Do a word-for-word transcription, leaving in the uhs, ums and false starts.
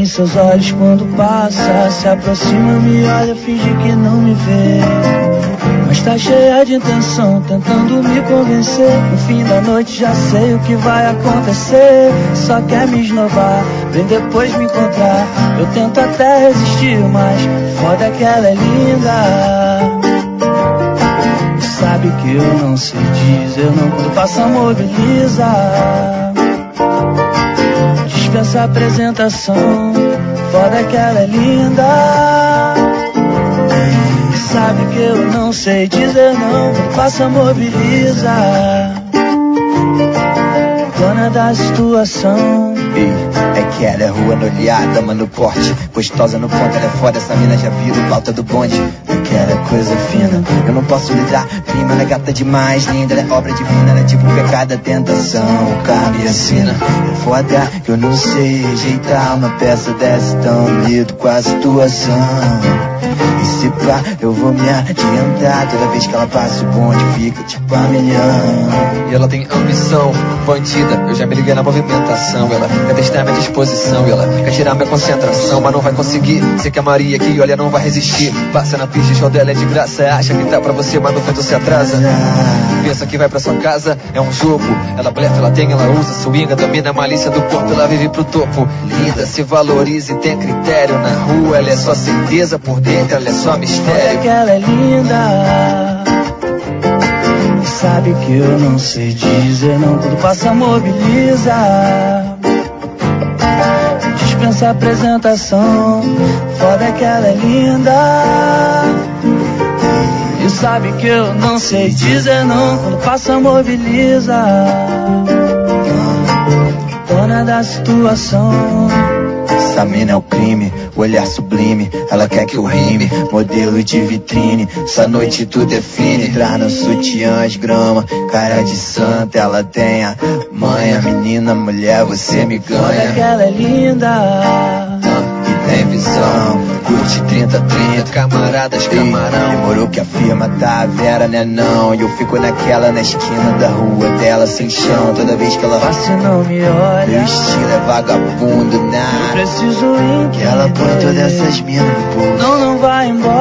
seus olhos quando passa, se aproxima, me olha, finge que não me vê, mas tá cheia de intenção, tentando me convencer. No fim da noite já sei o que vai acontecer. Só quer me esnobar, vem depois me encontrar. Eu tento até resistir, mas foda é que ela é linda. Sabe que eu não sei dizer não, quando passa mobiliza. Dispensa apresentação, foda é que ela é linda. Sabe que eu não sei dizer não, quando passa mobiliza. Dona da situação. Ei, é que ela é rua no olhar, dama no porte, gostosa no ponto, ela é foda, essa mina já vira o pauta do bonde. Aquela é coisa fina, eu não posso lidar, prima, ela é gata demais, linda, ela é obra divina, ela é tipo pecado, a tentação, o carro me assina. É foda que eu não sei rejeitar uma peça dessa, tão lido com a situação. E se pá, eu vou me adiantar, toda vez que ela passa o bonde fica tipo a milhão. E ela tem ambição, bandida, eu já me liguei na movimentação. Ela quer testar minha disposição, e ela quer tirar minha concentração, mas não vai conseguir. Sei que a Maria que olha não vai resistir. Passa na pista, o show dela é de graça. Acha que tá pra você, mas no feito se atrasa. Pensa que vai pra sua casa, é um jogo. Ela blefa, ela tem, ela usa, swinga, domina a malícia do corpo, ela vive pro topo. Linda, se valoriza e tem critério. Na rua ela é só certeza, por dentro ela é só mistério. É que ela é linda. Sabe que eu não sei dizer não, quando passa mobiliza. Dispensa apresentação, foda é que ela é linda. E sabe que eu não sei dizer não, quando passa mobiliza. Dona da situação. Essa mina é o crime, o olhar sublime, ela quer que eu rime, modelo de vitrine, essa noite tu define. Entrar no sutiã, as grama, cara de santa, ela tem a manha, menina, mulher, você me ganha. Olha que ela é linda. E tem visão, curte trinta trinta, camaradas, camarão. Demorou que a firma tá a Vera, né não? E eu fico naquela, na esquina da rua dela, sem chão, toda vez que ela passa e não me olha. Meu estilo é vagabundo, nada. Eu preciso entender que ela põe todas essas minas no bolso. Não, não vai embora.